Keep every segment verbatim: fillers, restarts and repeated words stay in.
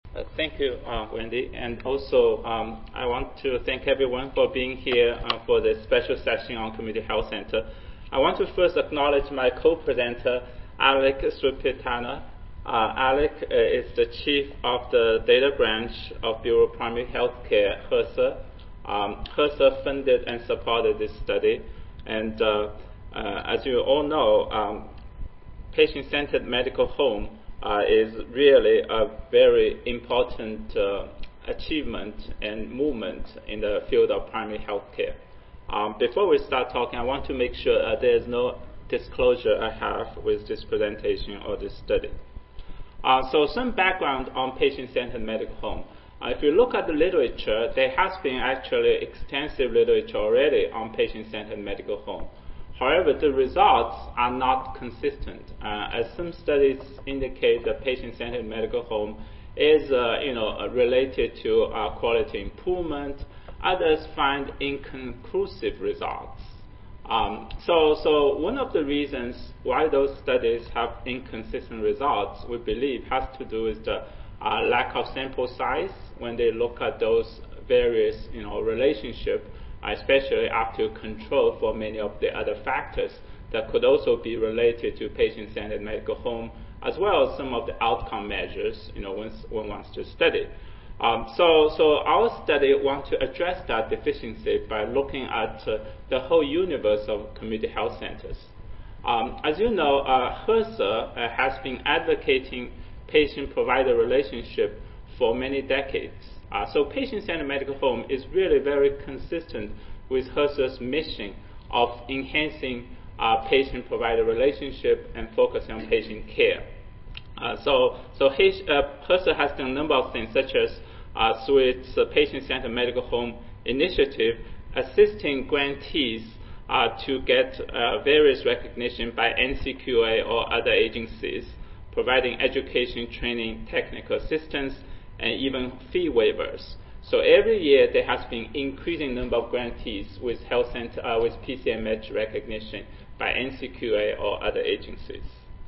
Uh, thank you, uh, Wendy. And also, um, I want to thank everyone for being here uh, for this special session on Community Health Center. I want to first acknowledge my co-presenter, Alec Sripitana. Uh, Alec uh, is the chief of the data branch of Bureau of Primary Health Care, HRSA. Um, HRSA funded and supported this study. And uh, uh, as you all know, um, patient-centered medical home Uh, is really a very important uh, achievement and movement in the field of primary health care. Um, before we start talking, I want to make sure uh, there is no disclosure I have with this presentation or this study. Uh, so some background on patient-centered medical home. Uh, if you look at the literature, there has been actually extensive literature already on patient-centered medical home. However, the results are not consistent, uh, as some studies indicate that patient-centered medical home is, uh, you know, related to uh, quality improvement. Others find inconclusive results. Um, so, so one of the reasons why those studies have inconsistent results, we believe, has to do with the uh, lack of sample size when they look at those various, you know, relationships, especially after control for many of the other factors that could also be related to patient-centered medical home, as well as some of the outcome measures, you know, when one wants to study. Um, so, so our study wants to address that deficiency by looking at uh, the whole universe of community health centers. Um, as you know, uh, HRSA uh, has been advocating patient-provider relationship for many decades. Uh, so patient-centered medical home is really very consistent with HRSA's mission of enhancing uh, patient-provider relationship and focusing on patient care. Uh, so so H, uh, HRSA has done a number of things, such as uh, through its uh, patient-centered medical home initiative, assisting grantees uh, to get uh, various recognition by N C Q A or other agencies, providing education, training, technical assistance, and even fee waivers. So every year there has been increasing number of grantees with health center uh, with P C M H recognition by N C Q A or other agencies.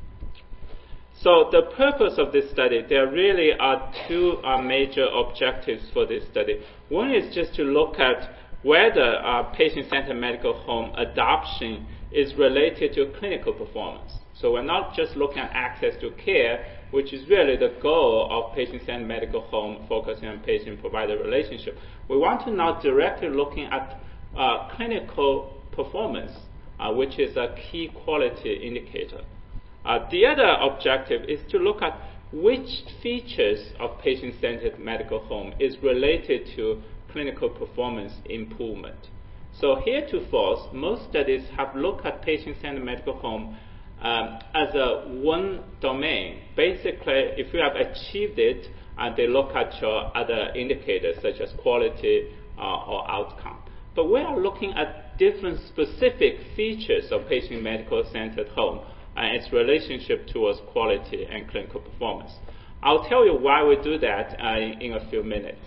So the purpose of this study, there really are two uh, major objectives for this study. One is just to look at whether uh, patient-centered medical home adoption is related to clinical performance. So we're not just looking at access to care, which is really the goal of patient-centered medical home, focusing on patient-provider relationship. We want to now directly looking at uh, clinical performance, uh, which is a key quality indicator. Uh, the other objective is to look at which features of patient-centered medical home is related to clinical performance improvement. So heretofore, most studies have looked at patient-centered medical home Um, as a one domain. Basically, if you have achieved it, uh, they look at your other indicators such as quality uh, or outcome. But we are looking at different specific features of patient medical centered home and its relationship towards quality and clinical performance. I'll tell you why we do that uh, in a few minutes.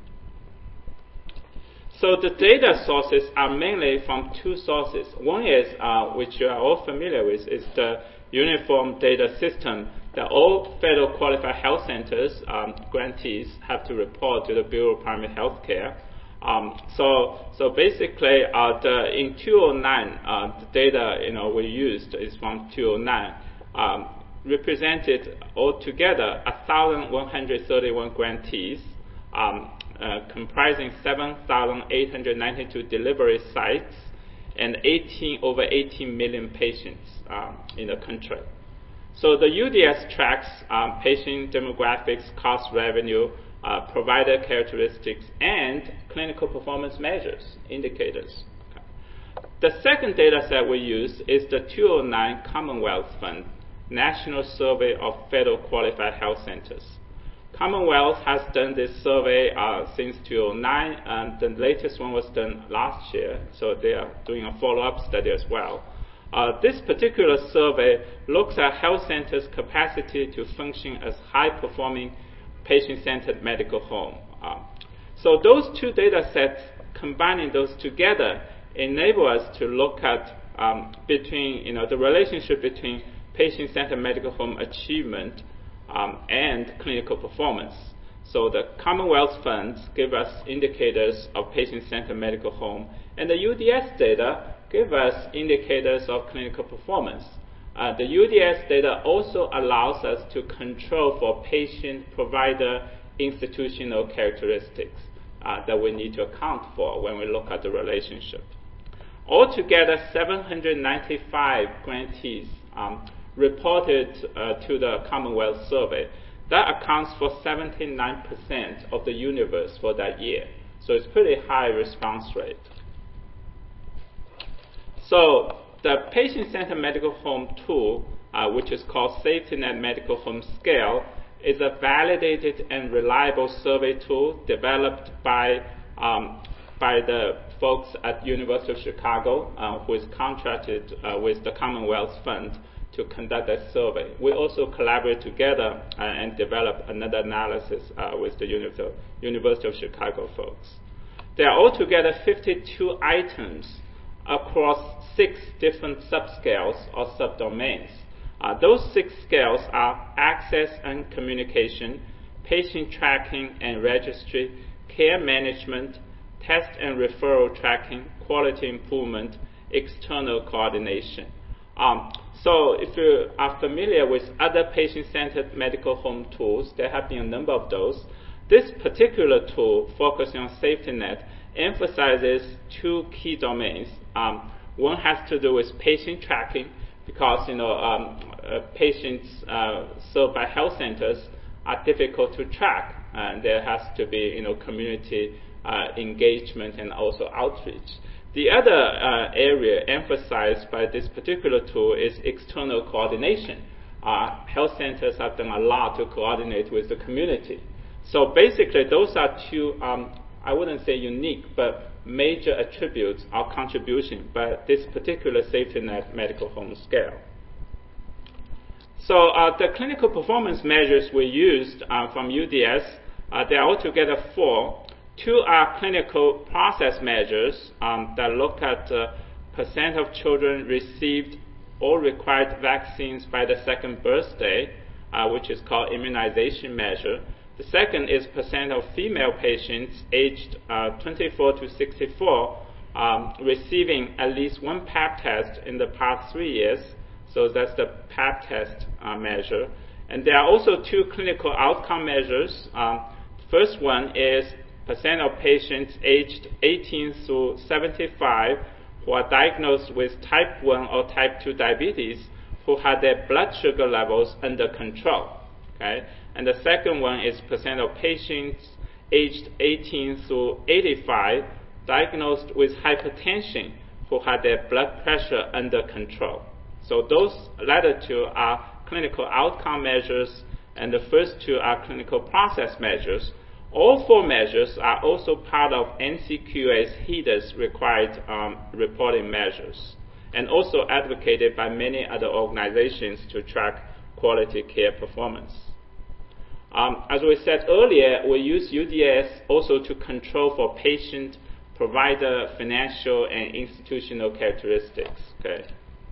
So the data sources are mainly from two sources. One is, uh, which you are all familiar with, is the uniform data system that all federal qualified health centers, um, grantees, have to report to the Bureau of Primary Health Care. Um, so, so basically, uh, the, in two thousand nine, uh, the data you know we used is from two thousand nine, um, represented altogether one thousand one hundred thirty-one grantees. Um, Uh, comprising seven thousand eight hundred ninety-two delivery sites and eighteen, over eighteen million patients um, in the country. So the U D S tracks um, patient demographics, cost revenue, uh, provider characteristics, and clinical performance measures, indicators. Okay. The second data set we use is the two thousand nine Commonwealth Fund, National Survey of Federal Qualified Health Centers. Commonwealth has done this survey uh, since two thousand nine, and the latest one was done last year, so they are doing a follow-up study as well. Uh, this particular survey looks at health centers' capacity to function as high-performing patient-centered medical home. Uh, so those two data sets, combining those together, enable us to look at um, between, you know, the relationship between patient-centered medical home achievement um, and clinical performance. So the Commonwealth funds give us indicators of patient-centered medical home, and the U D S data give us indicators of clinical performance. Uh, the U D S data also allows us to control for patient-provider institutional characteristics uh, that we need to account for when we look at the relationship. Altogether, seven hundred ninety-five grantees um, reported uh, to the Commonwealth survey. That accounts for seventy-nine percent of the universe for that year. So it's pretty high response rate. So the patient-centered medical home tool, uh, which is called SafetyNet Medical Home Scale, is a validated and reliable survey tool developed by um, by the folks at University of Chicago, uh, who is contracted uh, with the Commonwealth Fund to conduct that survey. We also collaborate together uh, and develop another analysis uh, with the University of, University of Chicago folks. There are altogether fifty-two items across six different subscales or subdomains. Uh, those six scales are access and communication, patient tracking and registry, care management, test and referral tracking, quality improvement, external coordination. Um, so if you are familiar with other patient-centered medical home tools, there have been a number of those. This particular tool, focusing on SafetyNet, emphasizes two key domains. Um, one has to do with patient tracking, because you know um, uh, patients uh, served by health centers are difficult to track, and there has to be you know community uh, engagement and also outreach. The other uh, area emphasized by this particular tool is external coordination. Uh, health centers have done a lot to coordinate with the community. So basically, those are two, um, I wouldn't say unique, but major attributes or contribution by this particular SafetyNet medical home scale. So uh, the clinical performance measures we used uh, from U D S, uh, there are altogether four. Two are clinical process measures um, that look at uh, percent of children received all required vaccines by the second birthday, uh, which is called immunization measure. The second is percent of female patients aged uh, twenty-four to sixty-four um, receiving at least one pap test in the past three years. So that's the pap test uh, measure. And there are also two clinical outcome measures. Um, first one is percent of patients aged eighteen through seventy-five who are diagnosed with type one or type two diabetes who had their blood sugar levels under control. Okay? And the second one is percent of patients aged eighteen through eighty-five diagnosed with hypertension who had their blood pressure under control. So those latter two are clinical outcome measures, and the first two are clinical process measures. All four measures are also part of N C Q A's HEDIS required um, reporting measures, and also advocated by many other organizations to track quality care performance. Um, as we said earlier, we use U D S also to control for patient, provider, financial, and institutional characteristics. Okay.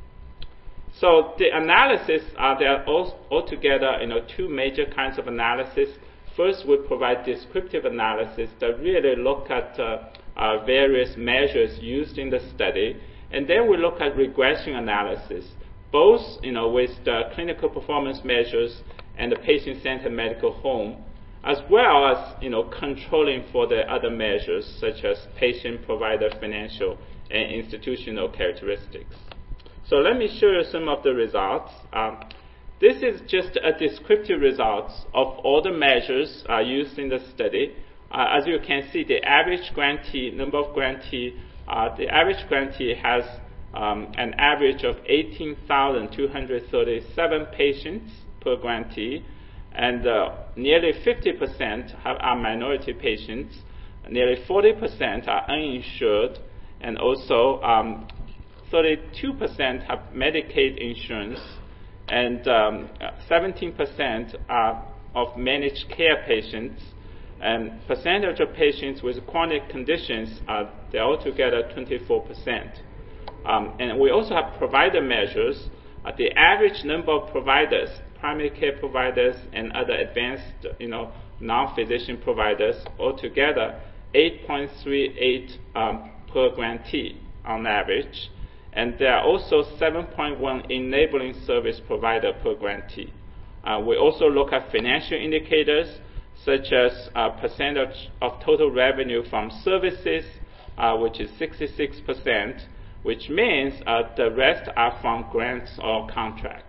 So the analysis, uh, there are all, altogether you know, two major kinds of analysis. First, we provide descriptive analysis that really look at uh, uh, various measures used in the study, and then we look at regression analysis, both you know, with the clinical performance measures and the patient-centered medical home, as well as you know, controlling for the other measures such as patient, provider, financial, and institutional characteristics. So let me show you some of the results. Um, This is just a descriptive results of all the measures uh, used in the study. Uh, as you can see, the average grantee, number of grantee, uh, the average grantee has um, an average of eighteen thousand two hundred thirty-seven patients per grantee, and uh, nearly fifty percent have, are minority patients, nearly forty percent are uninsured, and also um, thirty-two percent have Medicaid insurance, and um, seventeen percent are of managed care patients, and percentage of patients with chronic conditions are they're altogether twenty-four percent. Um, and we also have provider measures. Uh, the average number of providers primary care providers and other advanced, you know, non-physician providers, altogether eight point three eight um, per grantee on average. And there are also seven point one enabling service provider per grantee. Uh, we also look at financial indicators such as uh, percentage of total revenue from services, uh, which is sixty-six percent, which means uh, the rest are from grants or contracts.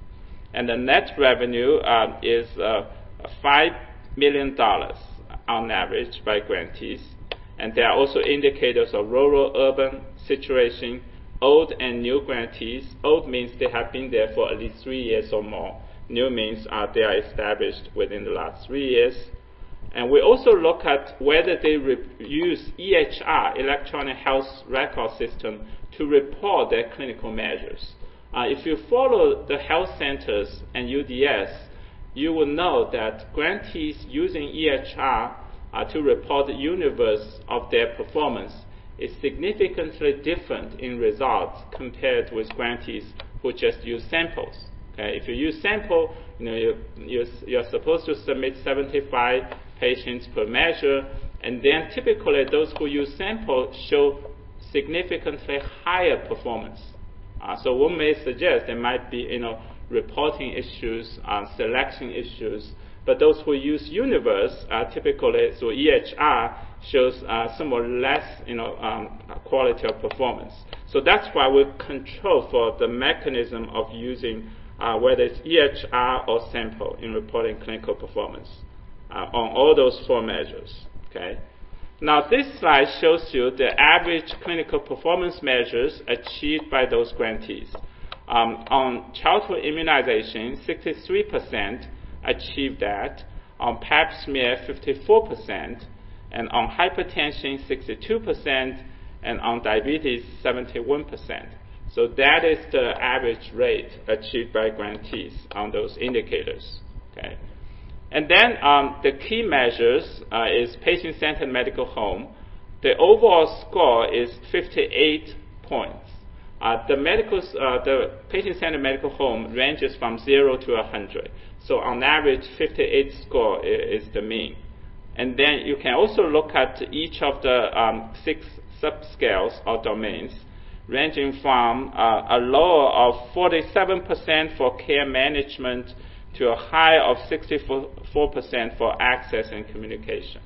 And the net revenue uh, is uh, five million dollars on average by grantees. And there are also indicators of rural-urban situation, old and new grantees. Old means they have been there for at least three years or more. New means uh, they are established within the last three years. And we also look at whether they use E H R, Electronic Health Record System, to report their clinical measures. Uh, if you follow the health centers and U D S, you will know that grantees using E H R uh, to report the universe of their performance is significantly different in results compared with grantees who just use samples. Okay? If you use sample, you know, you, you're, you're supposed to submit seventy-five patients per measure, and then typically those who use sample show significantly higher performance. Uh, so one may suggest there might be, you know, reporting issues, uh, selection issues, but those who use universe uh, typically, so E H R shows uh, somewhat less, you know, um, quality of performance. So that's why we control for the mechanism of using uh, whether it's E H R or sample in reporting clinical performance uh, on all those four measures. Okay. Now this slide shows you the average clinical performance measures achieved by those grantees. Um, on childhood immunization, sixty-three percent achieved that. On pap smear, fifty-four percent. And on hypertension, sixty-two percent. And on diabetes, seventy-one percent. So that is the average rate achieved by grantees on those indicators. Okay. And then um, the key measures uh, is patient-centered medical home. The overall score is fifty-eight points. Uh, the medical, uh, the patient-centered medical home ranges from zero to one hundred. So on average, fifty-eight score is, is the mean. And then you can also look at each of the um, six subscales or domains, ranging from uh, a low of forty-seven percent for care management to a high of sixty-four percent for access and communication.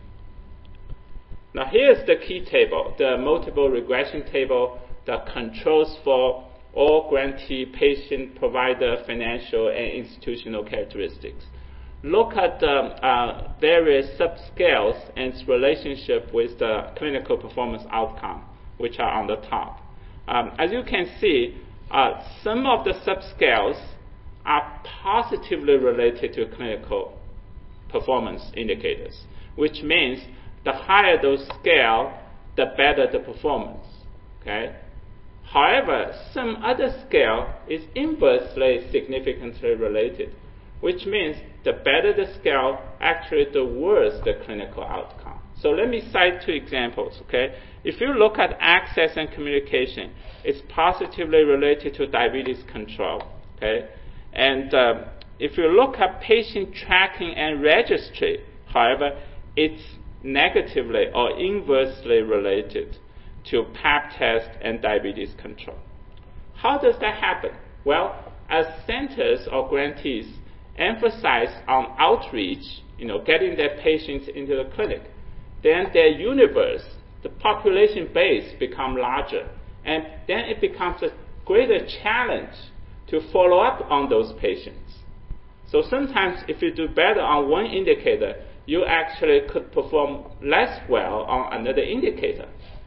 Now here's the key table, the multiple regression table that controls for all grantee, patient, provider, financial, and institutional characteristics. Look at the uh, various subscales and its relationship with the clinical performance outcome, which are on the top. Um, as you can see, uh, some of the subscales are positively related to clinical performance indicators, which means the higher those scale, the better the performance. Okay? However, some other scale is inversely significantly related, which means the better the scale, actually the worse the clinical outcome. So let me cite two examples. Okay? If you look at access and communication, it's positively related to diabetes control. Okay? And uh, if you look at patient tracking and registry, however, it's negatively or inversely related to pap test and diabetes control. How does that happen? Well, as centers or grantees emphasize on outreach, you know, getting their patients into the clinic, then their universe, the population base, become larger, and then it becomes a greater challenge to follow up on those patients. So sometimes if you do better on one indicator, you actually could perform less well on another indicator.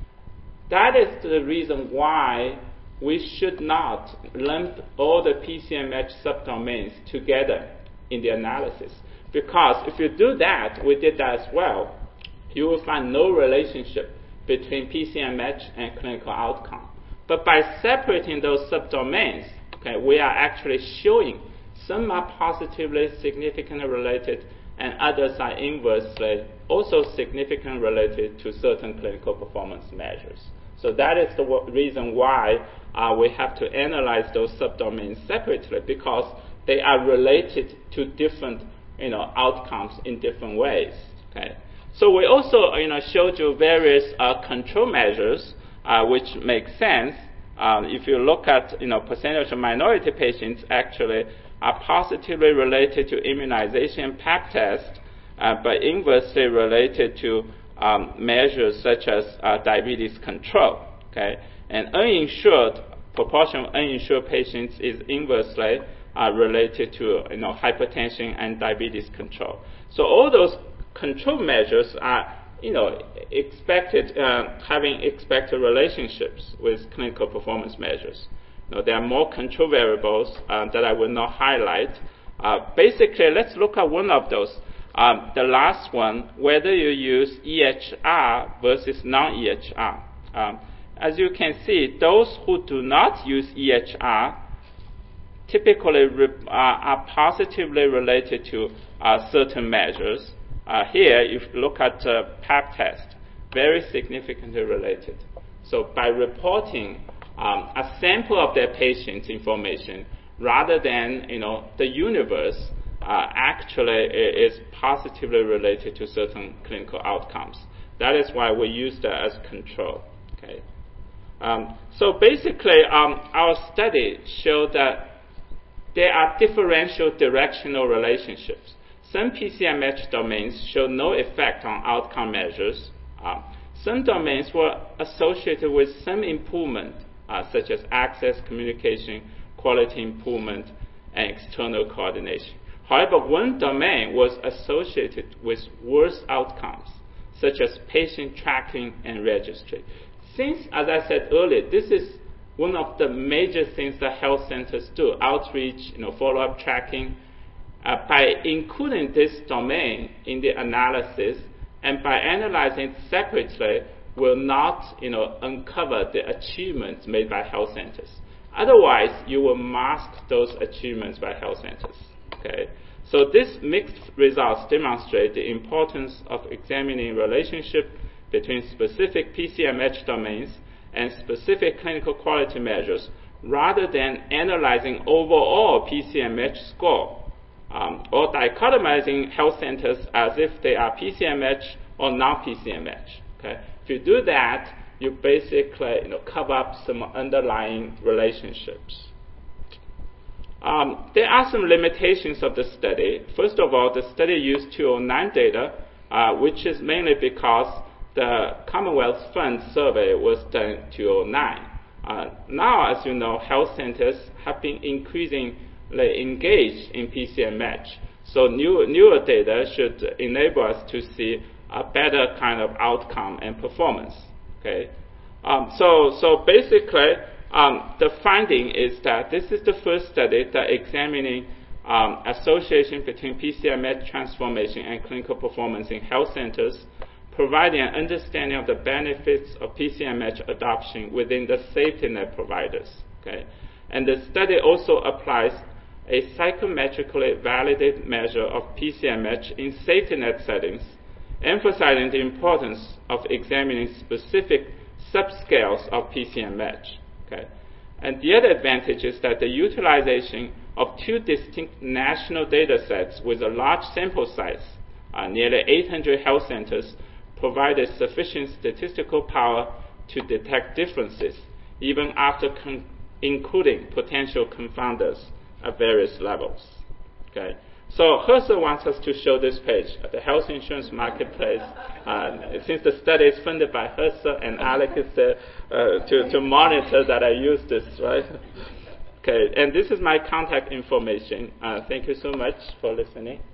That is the reason why we should not lump all the P C M H subdomains together in the analysis. Because if you do that, we did that as well, you will find no relationship between P C M H and clinical outcome. But by separating those subdomains, okay, we are actually showing some are positively significantly related and others are inversely also significantly related to certain clinical performance measures. So that is the w- reason why uh, we have to analyze those subdomains separately, because they are related to different, you know, outcomes in different ways. Okay. So we also, you know, showed you various uh, control measures, uh, which make sense. Um, if you look at, you know, percentage of minority patients actually are positively related to immunization P A P test, uh, but inversely related to um, measures such as uh, diabetes control. Okay, and uninsured proportion of uninsured patients is inversely uh, related to, you know, hypertension and diabetes control. So all those control measures are, you know, expected uh, having expected relationships with clinical performance measures. You know, there are more control variables uh, that I will not highlight. Uh, basically, let's look at one of those. Um, the last one, whether you use E H R versus non-E H R. Um, as you can see, those who do not use E H R typically re- uh, are positively related to uh, certain measures. Uh, here, if you look at uh, P A P test, very significantly related. So by reporting um, a sample of their patient's information rather than, you know, the universe, uh, actually is positively related to certain clinical outcomes. That is why we use that as control. Okay. Um, so basically, um, our study showed that there are differential directional relationships. Some P C M H domains show no effect on outcome measures. Uh, some domains were associated with some improvement, uh, such as access, communication, quality improvement, and external coordination. However, one domain was associated with worse outcomes, such as patient tracking and registry. Since, as I said earlier, this is one of the major things that health centers do, outreach, you know, follow-up tracking, uh, by including this domain in the analysis and by analyzing it separately will not, you know, uncover the achievements made by health centers. Otherwise, you will mask those achievements by health centers. Okay? So these mixed results demonstrate the importance of examining relationship between specific P C M H domains and specific clinical quality measures rather than analyzing overall P C M H score um, or dichotomizing health centers as if they are P C M H or non-P C M H. Okay? If you do that, you basically, you know, cover up some underlying relationships. Um, there are some limitations of the study. First of all, the study used two thousand nine data, uh, which is mainly because the Commonwealth Fund survey was done in two thousand nine. Uh, now, as you know, health centers have been increasingly engaged in P C M H. So new, newer data should enable us to see a better kind of outcome and performance. Okay? Um, so, so basically, um, the finding is that this is the first study that examining um, association between P C M H transformation and clinical performance in health centers, providing an understanding of the benefits of P C M H adoption within the safety net providers. Okay? And the study also applies a psychometrically validated measure of P C M H in safety net settings, emphasizing the importance of examining specific subscales of P C M H. Okay? And the other advantage is that the utilization of two distinct national data sets with a large sample size, uh, nearly eight hundred health centers, provided sufficient statistical power to detect differences, even after con- including potential confounders at various levels. Okay? So H R S A wants us to show this page, the health insurance marketplace. Uh, since the study is funded by H R S A and Alec is there uh, to, to monitor that I use this, right? Okay, and this is my contact information. Uh, thank you so much for listening.